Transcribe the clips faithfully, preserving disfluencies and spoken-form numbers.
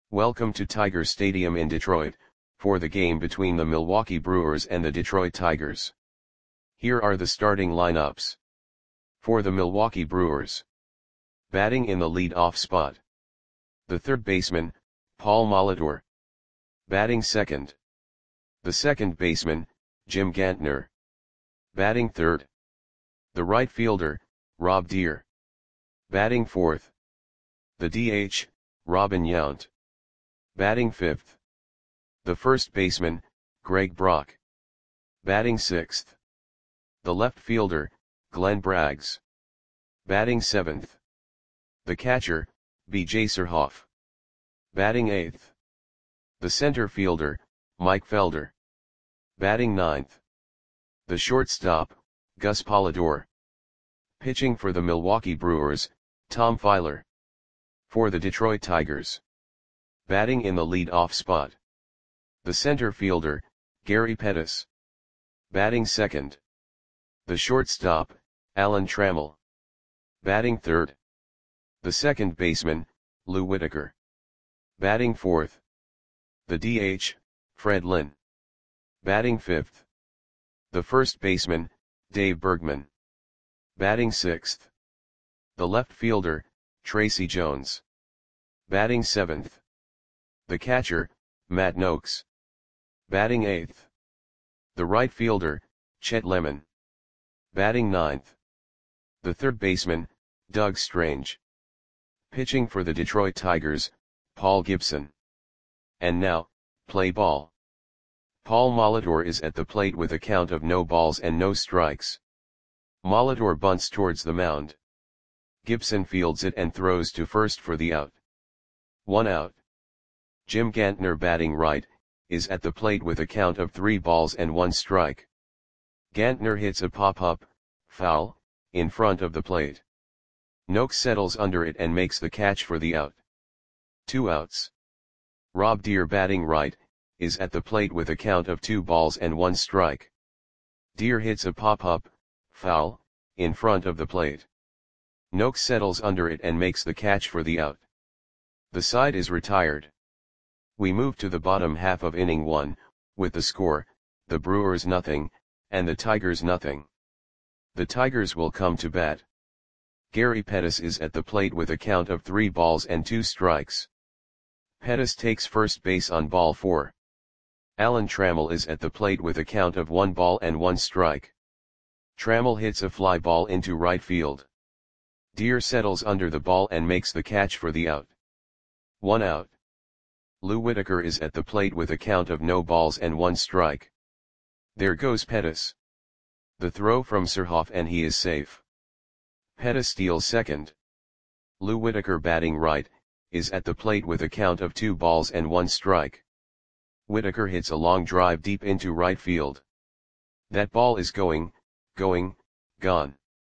Welcome to Tiger Stadium in Detroit, for the game between the Milwaukee Brewers and the Detroit Tigers. Here are the starting lineups. For the Milwaukee Brewers. Batting in the lead-off spot. The third baseman, Paul Molitor. Batting second. The second baseman, Jim Gantner. Batting third. The right fielder, Rob Deer. Batting fourth. The D H, Robin Yount. Batting fifth. The first baseman, Greg Brock. Batting sixth. The left fielder, Glenn Braggs. Batting seventh. The catcher, B J Surhoff. Batting eighth. The center fielder, Mike Felder. Batting ninth. The shortstop, Gus Polidor. Pitching for the Milwaukee Brewers, Tom Filer. For the Detroit Tigers. Batting in the lead-off spot. The center fielder, Gary Pettis. Batting second. The shortstop, Alan Trammell. Batting third. The second baseman, Lou Whitaker. Batting fourth. The D H, Fred Lynn. Batting fifth. The first baseman, Dave Bergman. Batting sixth. The left fielder, Tracy Jones. Batting seventh. The catcher, Matt Noakes. Batting eighth. The right fielder, Chet Lemon. Batting ninth. The third baseman, Doug Strange. Pitching for the Detroit Tigers, Paul Gibson. And now, play ball. Paul Molitor is at the plate with a count of no balls and no strikes. Molitor bunts towards the mound. Gibson fields it and throws to first for the out. One out. Jim Gantner, batting right, is at the plate with a count of three balls and one strike. Gantner hits a pop-up, foul, in front of the plate. Noakes settles under it and makes the catch for the out. Two outs. Rob Deer, batting right, is at the plate with a count of two balls and one strike. Deer hits a pop-up, foul, in front of the plate. Noakes settles under it and makes the catch for the out. The side is retired. We move to the bottom half of inning one, with the score, the Brewers nothing, and the Tigers nothing. The Tigers will come to bat. Gary Pettis is at the plate with a count of three balls and two strikes. Pettis takes first base on ball four. Alan Trammell is at the plate with a count of one ball and one strike. Trammell hits a fly ball into right field. Deer settles under the ball and makes the catch for the out. One out. Lou Whitaker is at the plate with a count of no balls and one strike. There goes Pettis. The throw from Surhoff and he is safe. Pettis steals second. Lou Whitaker, batting right, is at the plate with a count of two balls and one strike. Whitaker hits a long drive deep into right field. That ball is going, going, gone.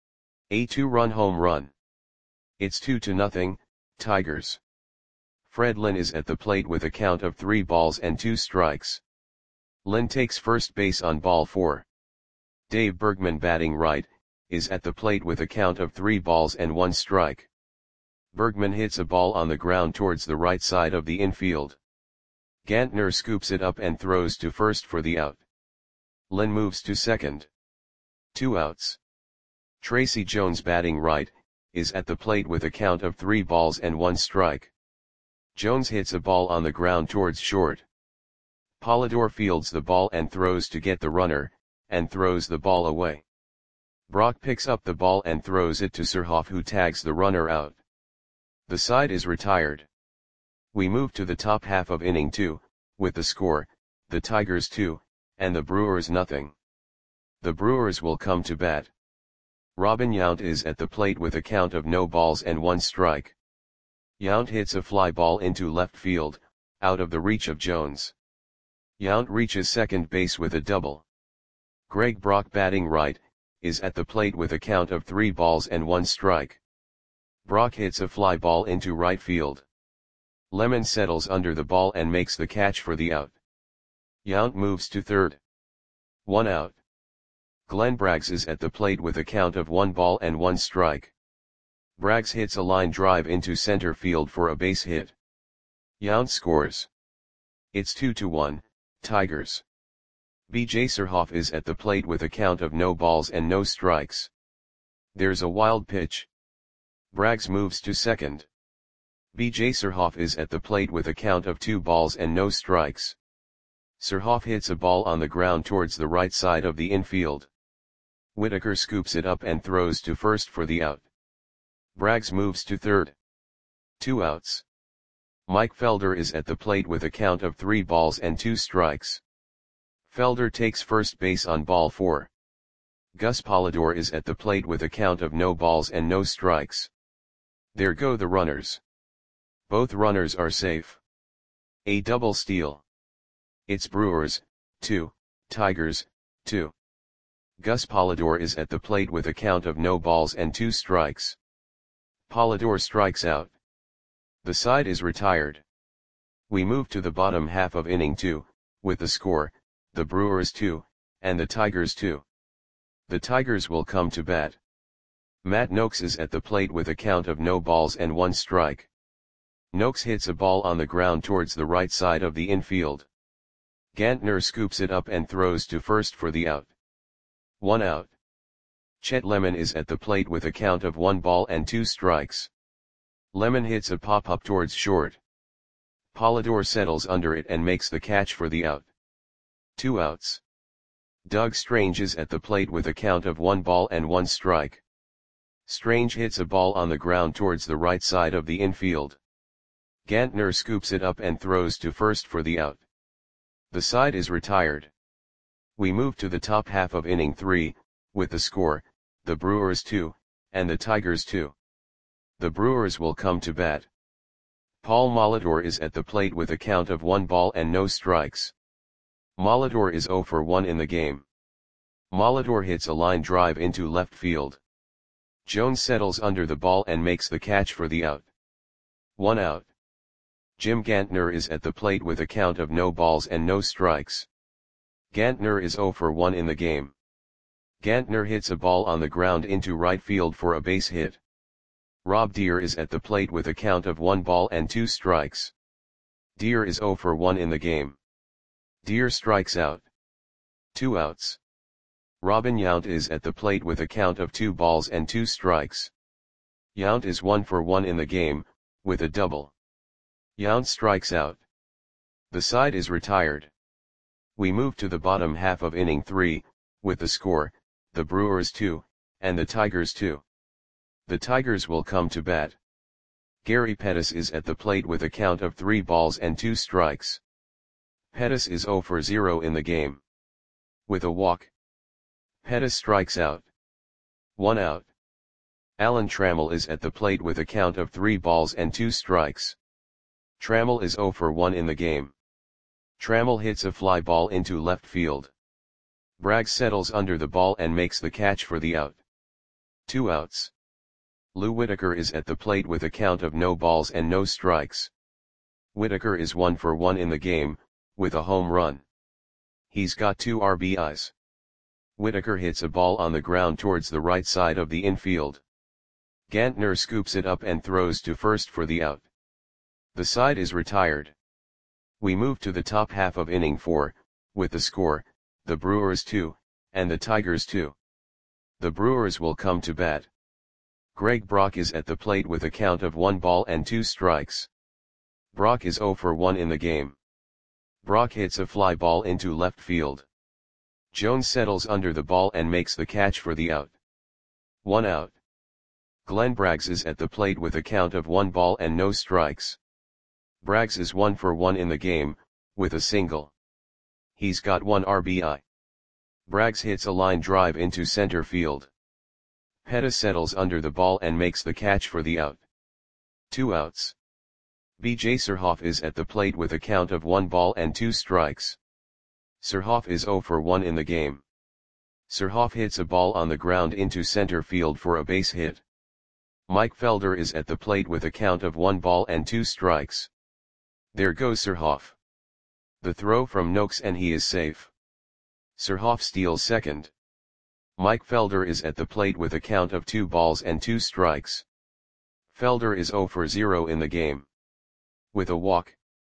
A two-run home run. It's two to nothing, Tigers. Fred Lynn is at the plate with a count of three balls and two strikes. Lynn takes first base on ball four. Dave Bergman, batting right, is at the plate with a count of three balls and one strike. Bergman hits a ball on the ground towards the right side of the infield. Gantner scoops it up and throws to first for the out. Lynn moves to second. Two outs. Tracy Jones, batting right, is at the plate with a count of three balls and one strike. Jones hits a ball on the ground towards short. Polidor fields the ball and throws to get the runner, and throws the ball away. Brock picks up the ball and throws it to Surhoff, who tags the runner out. The side is retired. We move to the top half of inning two, with the score, the Tigers two, and the Brewers nothing. The Brewers will come to bat. Robin Yount is at the plate with a count of no balls and one strike. Yount hits a fly ball into left field, out of the reach of Jones. Yount reaches second base with a double. Greg Brock, batting right, is at the plate with a count of three balls and one strike. Brock hits a fly ball into right field. Lemon settles under the ball and makes the catch for the out. Yount moves to third. One out. Glenn Braggs is at the plate with a count of one ball and one strike. Braggs hits a line drive into center field for a base hit. Yount scores. It's two to one, Tigers. B J Surhoff is at the plate with a count of no balls and no strikes. There's a wild pitch. Braggs moves to second. B J Surhoff is at the plate with a count of two balls and no strikes. Surhoff hits a ball on the ground towards the right side of the infield. Whitaker scoops it up and throws to first for the out. Braggs moves to third. Two outs. Mike Felder is at the plate with a count of three balls and two strikes. Felder takes first base on ball four. Gus Polidor is at the plate with a count of no balls and no strikes. There go the runners. Both runners are safe. A double steal. It's Brewers, two, Tigers, two. Gus Polidor is at the plate with a count of no balls and two strikes. Polidor strikes out. The side is retired. We move to the bottom half of inning two, with the score, the Brewers two, and the Tigers two. The Tigers will come to bat. Matt Noakes is at the plate with a count of no balls and one strike. Noakes hits a ball on the ground towards the right side of the infield. Gantner scoops it up and throws to first for the out. One out. Chet Lemon is at the plate with a count of one ball and two strikes. Lemon hits a pop-up towards short. Polidor settles under it and makes the catch for the out. Two outs. Doug Strange is at the plate with a count of one ball and one strike. Strange hits a ball on the ground towards the right side of the infield. Gantner scoops it up and throws to first for the out. The side is retired. We move to the top half of inning three, with the score, the Brewers two, and the Tigers two. The Brewers will come to bat. Paul Molitor is at the plate with a count of one ball and no strikes. Molitor is zero for one in the game. Molitor hits a line drive into left field. Jones settles under the ball and makes the catch for the out. One out. Jim Gantner is at the plate with a count of no balls and no strikes. Gantner is zero for one in the game. Gantner hits a ball on the ground into right field for a base hit. Rob Deere is at the plate with a count of one ball and two strikes. Deere is zero for one in the game. Deere strikes out. Two outs. Robin Yount is at the plate with a count of two balls and two strikes. Yount is one for one in the game, with a double. Yount strikes out. The side is retired. We move to the bottom half of inning three, with the score, the Brewers two, and the Tigers two. The Tigers will come to bat. Gary Pettis is at the plate with a count of three balls and two strikes. Pettis is zero for zero in the game. With a walk. Pettis strikes out. One out. Alan Trammell is at the plate with a count of three balls and two strikes. Trammell is zero for one in the game. Trammell hits a fly ball into left field. Braggs settles under the ball and makes the catch for the out. Two outs. Lou Whitaker is at the plate with a count of no balls and no strikes. Whitaker is one for one in the game, with a home run. He's got two R B Is. Whitaker hits a ball on the ground towards the right side of the infield. Gantner scoops it up and throws to first for the out. The side is retired. We move to the top half of inning four, with the score, the Brewers two, and the Tigers two. The Brewers will come to bat. Greg Brock is at the plate with a count of one ball and two strikes. Brock is zero for one in the game. Brock hits a fly ball into left field. Jones settles under the ball and makes the catch for the out. One out. Glenn Braggs is at the plate with a count of one ball and no strikes. Braggs is one for one in the game, with a single. He's got one R B I. Braggs hits a line drive into center field. Pettis settles under the ball and makes the catch for the out. Two outs. B J Surhoff is at the plate with a count of one ball and two strikes. Surhoff is zero for one in the game. Surhoff hits a ball on the ground into center field for a base hit. Mike Felder is at the plate with a count of one ball and two strikes. There goes Surhoff. The throw from Noakes and he is safe. Surhoff steals second. Mike Felder is at the plate with a count of two balls and two strikes. Felder is zero for zero in the game. With a walk,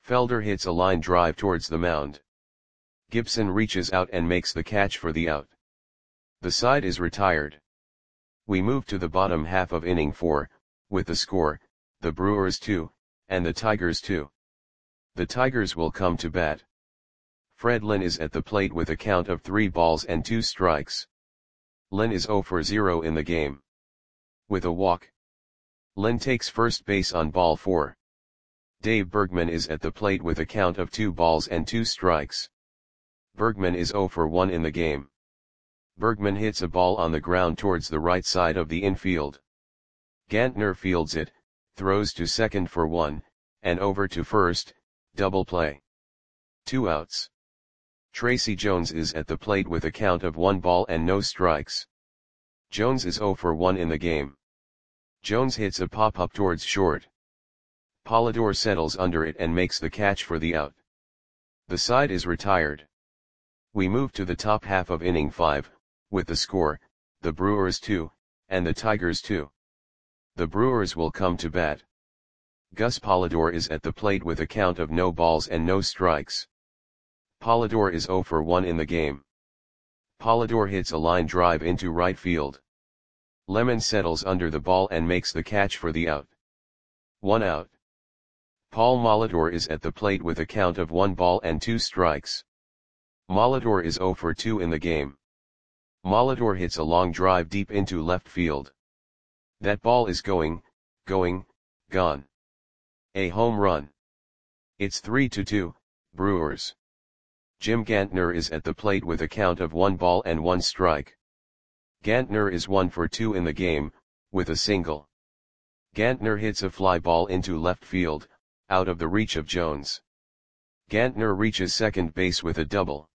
Felder hits a line drive towards the mound. Gibson reaches out and makes the catch for the out. The side is retired. We move to the bottom half of inning four, with the score, the Brewers two, and the Tigers two. The Tigers will come to bat. Fred Lynn is at the plate with a count of three balls and two strikes. Lynn is zero for zero in the game. With a walk, Lynn takes first base on ball four. Dave Bergman is at the plate with a count of two balls and two strikes. Bergman is zero for one in the game. Bergman hits a ball on the ground towards the right side of the infield. Gantner fields it, throws to second for one, and over to first, double play. Two outs. Tracy Jones is at the plate with a count of one ball and no strikes. Jones is zero for one in the game. Jones hits a pop-up towards short. Polidor settles under it and makes the catch for the out. The side is retired. We move to the top half of inning five, with the score, the Brewers two, and the Tigers two. The Brewers will come to bat. Gus Polidor is at the plate with a count of no balls and no strikes. Polidor is zero for one in the game. Polidor hits a line drive into right field. Lemon settles under the ball and makes the catch for the out. One out. Paul Molitor is at the plate with a count of one ball and two strikes. Molitor is zero for two in the game. Molitor hits a long drive deep into left field. That ball is going, going, gone. A home run. It's three to two, Brewers. Jim Gantner is at the plate with a count of one ball and one strike. Gantner is one for two in the game, with a single. Gantner hits a fly ball into left field, out of the reach of Jones. Gantner reaches second base with a double.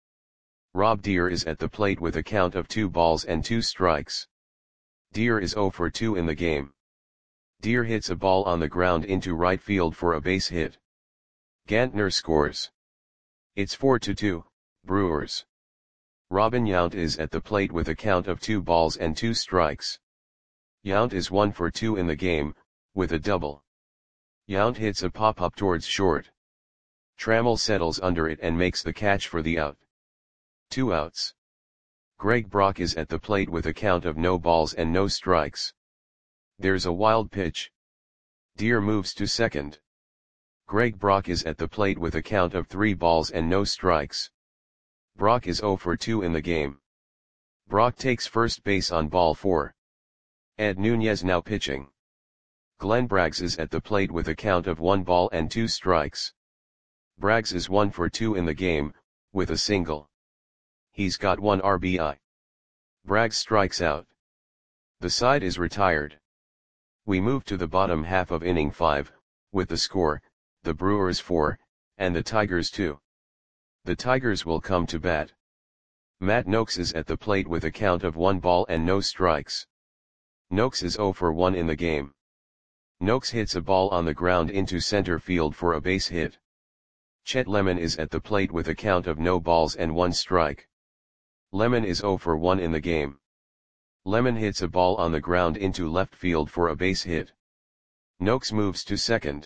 Rob Deer is at the plate with a count of two balls and two strikes. Deer is zero for two in the game. Deer hits a ball on the ground into right field for a base hit. Gantner scores. It's four to two, Brewers. Robin Yount is at the plate with a count of two balls and two strikes. Yount is one for two in the game, with a double. Yount hits a pop-up towards short. Trammell settles under it and makes the catch for the out. Two outs. Greg Brock is at the plate with a count of no balls and no strikes. There's a wild pitch. Deer moves to second. Greg Brock is at the plate with a count of three balls and no strikes. Brock is zero for two in the game. Brock takes first base on ball four. Ed Nunez now pitching. Glenn Braggs is at the plate with a count of one ball and two strikes. Braggs is one for two in the game, with a single. He's got one R B I. Braggs strikes out. The side is retired. We move to the bottom half of inning five, with the score, the Brewers four, and the Tigers two. The Tigers will come to bat. Matt Noakes is at the plate with a count of one ball and no strikes. Noakes is zero for one in the game. Noakes hits a ball on the ground into center field for a base hit. Chet Lemon is at the plate with a count of no balls and one strike. Lemon is zero for one in the game. Lemon hits a ball on the ground into left field for a base hit. Noakes moves to second.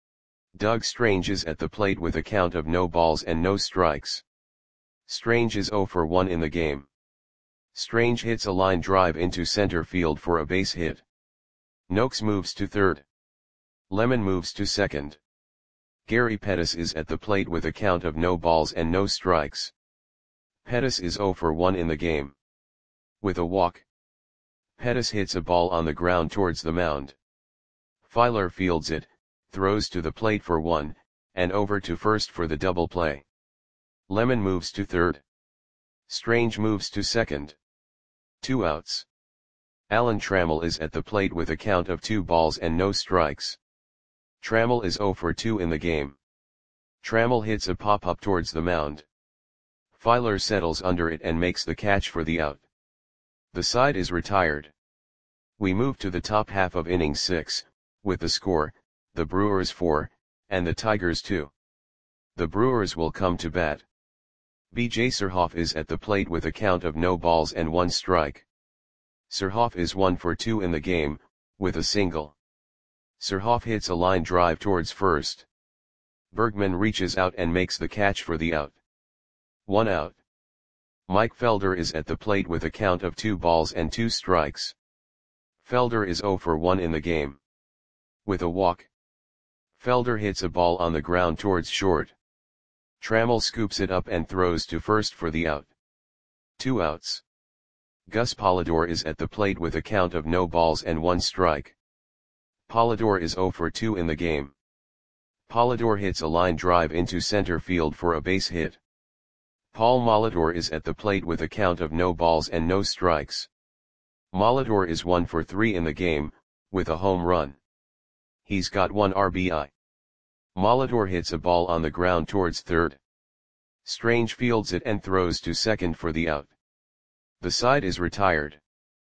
Doug Strange is at the plate with a count of no balls and no strikes. Strange is zero for one in the game. Strange hits a line drive into center field for a base hit. Noakes moves to third. Lemon moves to second. Gary Pettis is at the plate with a count of no balls and no strikes. Pettis is zero for one in the game. With a walk, Pettis hits a ball on the ground towards the mound. Filer fields it, throws to the plate for one, and over to first for the double play. Lemon moves to third. Strange moves to second. Two outs. Alan Trammell is at the plate with a count of two balls and no strikes. Trammell is zero for two in the game. Trammell hits a pop-up towards the mound. Filer settles under it and makes the catch for the out. The side is retired. We move to the top half of inning six, with the score, the Brewers four, and the Tigers two. The Brewers will come to bat. B J Surhoff is at the plate with a count of no balls and one strike. Surhoff is one for two in the game, with a single. Surhoff hits a line drive towards first. Bergman reaches out and makes the catch for the out. One out. Mike Felder is at the plate with a count of two balls and two strikes. Felder is zero for one in the game. With a walk. Felder hits a ball on the ground towards short. Trammell scoops it up and throws to first for the out. Two outs. Gus Polidor is at the plate with a count of no balls and one strike. Polidor is zero for two in the game. Polidor hits a line drive into center field for a base hit. Paul Molitor is at the plate with a count of no balls and no strikes. Molitor is one for three in the game, with a home run. He's got one R B I. Molitor hits a ball on the ground towards third. Strange fields it and throws to second for the out. The side is retired.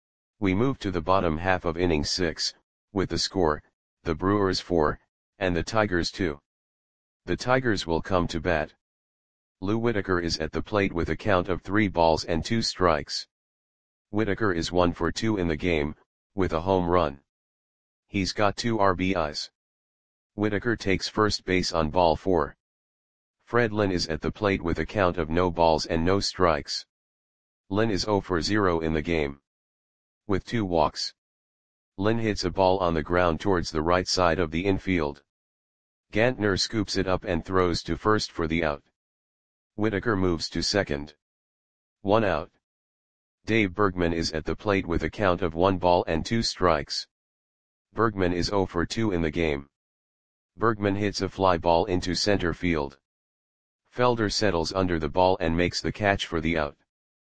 We move to the bottom half of inning six, with the score, the Brewers four, and the Tigers two. The Tigers will come to bat. Lou Whitaker is at the plate with a count of three balls and two strikes. Whitaker is one for two in the game, with a home run. He's got two R B Is. Whitaker takes first base on ball four. Fred Lynn is at the plate with a count of no balls and no strikes. Lynn is zero for zero in the game. With two walks. Lynn hits a ball on the ground towards the right side of the infield. Gantner scoops it up and throws to first for the out. Whitaker moves to second. One out. Dave Bergman is at the plate with a count of one ball and two strikes. Bergman is zero for two in the game. Bergman hits a fly ball into center field. Felder settles under the ball and makes the catch for the out.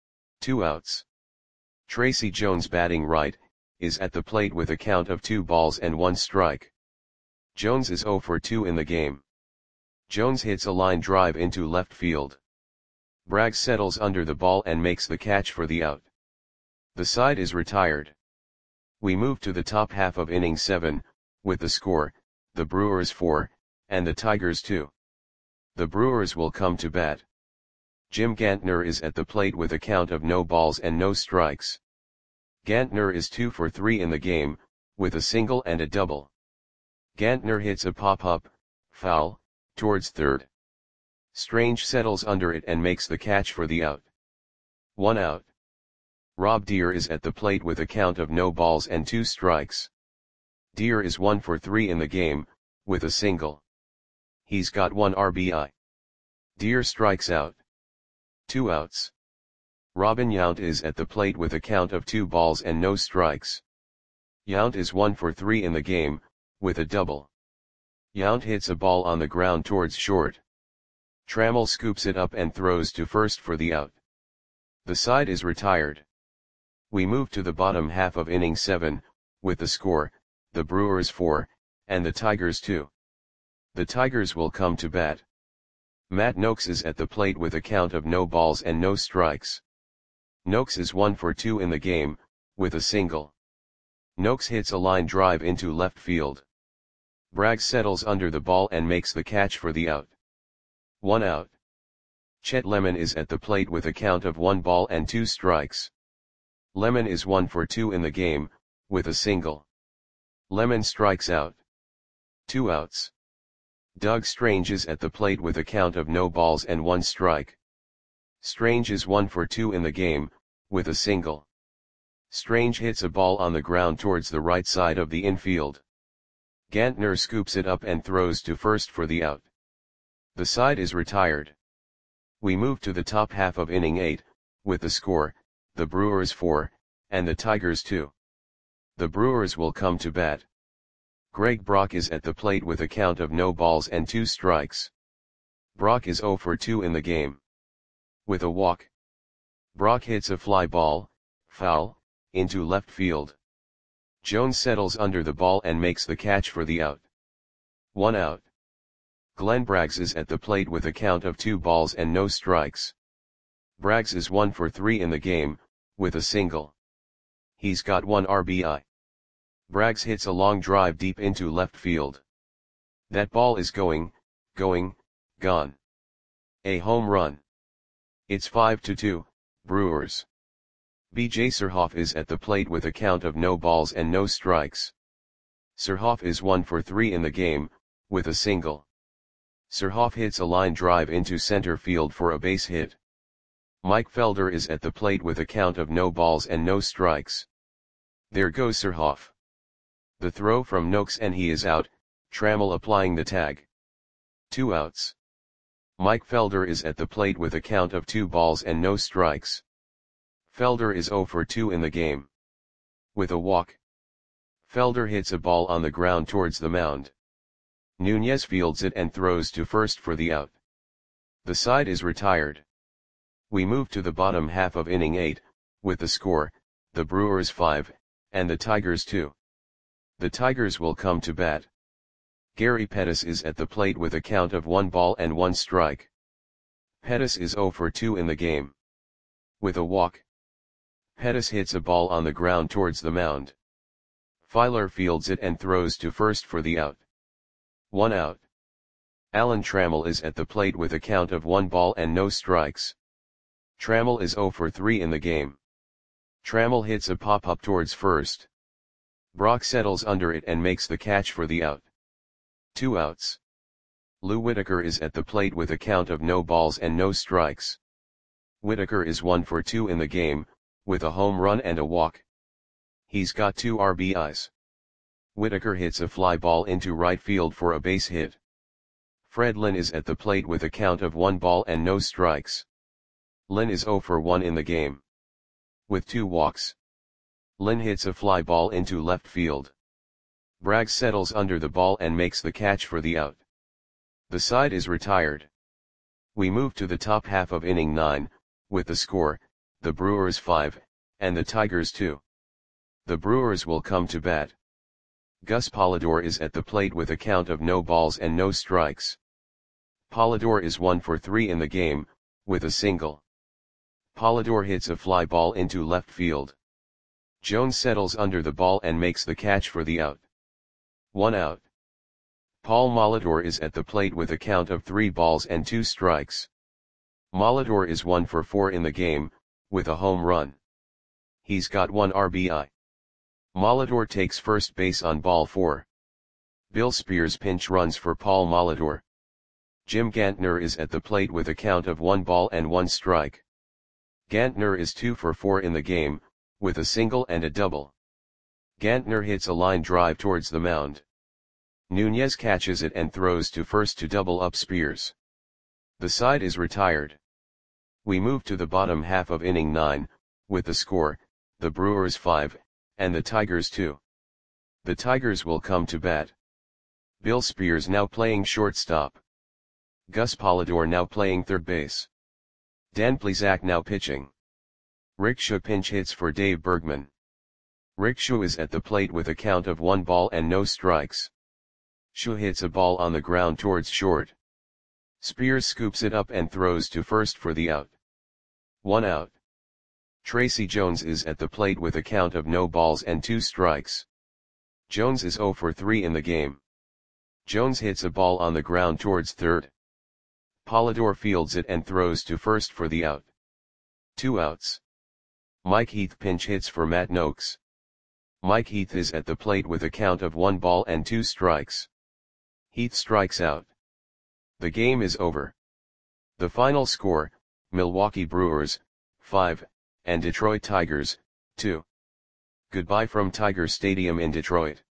Two outs. Tracy Jones, batting right, is at the plate with a count of two balls and one strike. Jones is zero for two in the game. Jones hits a line drive into left field. Braggs settles under the ball and makes the catch for the out. The side is retired. We move to the top half of inning seven, with the score, the Brewers four, and the Tigers two. The Brewers will come to bat. Jim Gantner is at the plate with a count of no balls and no strikes. Gantner is two for three in the game, with a single and a double. Gantner hits a pop-up, foul, towards third. Strange settles under it and makes the catch for the out. One out. Rob Deer is at the plate with a count of no balls and two strikes. Deer is one for three in the game, with a single. He's got one R B I. Deer strikes out. Two outs. Robin Yount is at the plate with a count of two balls and no strikes. Yount is one for three in the game, with a double. Yount hits a ball on the ground towards short. Trammell scoops it up and throws to first for the out. The side is retired. We move to the bottom half of inning seven, with the score, the Brewers four, and the Tigers two. The Tigers will come to bat. Matt Noakes is at the plate with a count of no balls and no strikes. Noakes is one for two in the game, with a single. Noakes hits a line drive into left field. Braggs settles under the ball and makes the catch for the out. One out. Chet Lemon is at the plate with a count of one ball and two strikes. Lemon is one for two in the game, with a single. Lemon strikes out. Two outs. Doug Strange is at the plate with a count of no balls and one strike. Strange is one for two in the game, with a single. Strange hits a ball on the ground towards the right side of the infield. Gantner scoops it up and throws to first for the out. The side is retired. We move to the top half of inning eight, with the score, the Brewers four, and the Tigers two. The Brewers will come to bat. Greg Brock is at the plate with a count of no balls and two strikes. Brock is zero for two in the game. With a walk. Brock hits a fly ball, foul, into left field. Jones settles under the ball and makes the catch for the out. One out. Glenn Braggs is at the plate with a count of two balls and no strikes. Braggs is one for three in the game, with a single. He's got one R B I. Braggs hits a long drive deep into left field. That ball is going, going, gone. A home run. It's five to two, Brewers. B J Surhoff is at the plate with a count of no balls and no strikes. Surhoff is one for three in the game, with a single. Surhoff hits a line drive into center field for a base hit. Mike Felder is at the plate with a count of no balls and no strikes. There goes Surhoff. The throw from Noakes and he is out, Trammell applying the tag. Two outs. Mike Felder is at the plate with a count of two balls and no strikes. Felder is oh for two in the game. With a walk. Felder hits a ball on the ground towards the mound. Nunez fields it and throws to first for the out. The side is retired. We move to the bottom half of inning eight, with the score, the Brewers five, and the Tigers two. The Tigers will come to bat. Gary Pettis is at the plate with a count of one ball and one strike. Pettis is oh for two in the game. With a walk. Pettis hits a ball on the ground towards the mound. Filer fields it and throws to first for the out. One out. Alan Trammell is at the plate with a count of one ball and no strikes. Trammell is oh for three in the game. Trammell hits a pop-up towards first. Brock settles under it and makes the catch for the out. Two outs. Lou Whitaker is at the plate with a count of no balls and no strikes. Whitaker is one for two in the game, with a home run and a walk. He's got two R B Is. Whitaker hits a fly ball into right field for a base hit. Fred Lynn is at the plate with a count of one ball and no strikes. Lynn is oh for one in the game. With two walks. Lynn hits a fly ball into left field. Bragg settles under the ball and makes the catch for the out. The side is retired. We move to the top half of inning nine, with the score, the Brewers five, and the Tigers two. The Brewers will come to bat. Gus Polidor is at the plate with a count of no balls and no strikes. Polidor is one for three in the game, with a single. Polidor hits a fly ball into left field. Jones settles under the ball and makes the catch for the out. One out. Paul Molitor is at the plate with a count of three balls and two strikes. Molitor is one for four in the game, with a home run. He's got one R B I. Molitor takes first base on ball four. Bill Spears pinch runs for Paul Molitor. Jim Gantner is at the plate with a count of one ball and one strike. Gantner is two for four in the game, with a single and a double. Gantner hits a line drive towards the mound. Nunez catches it and throws to first to double up Spears. The side is retired. We move to the bottom half of inning nine, with the score, the Brewers five, and the Tigers two. The Tigers will come to bat. Bill Spears now playing shortstop. Gus Polidor now playing third base. Dan Plesac now pitching. Rick Schuh pinch hits for Dave Bergman. Rick Schuh is at the plate with a count of one ball and no strikes. Schuh hits a ball on the ground towards short. Spears scoops it up and throws to first for the out. One out. Tracy Jones is at the plate with a count of no balls and two strikes. Jones is oh for three in the game. Jones hits a ball on the ground towards third. Polidor fields it and throws to first for the out. Two outs. Mike Heath pinch hits for Matt Noakes. Mike Heath is at the plate with a count of one ball and two strikes. Heath strikes out. The game is over. The final score, Milwaukee Brewers, five, and Detroit Tigers, two. Goodbye from Tiger Stadium in Detroit.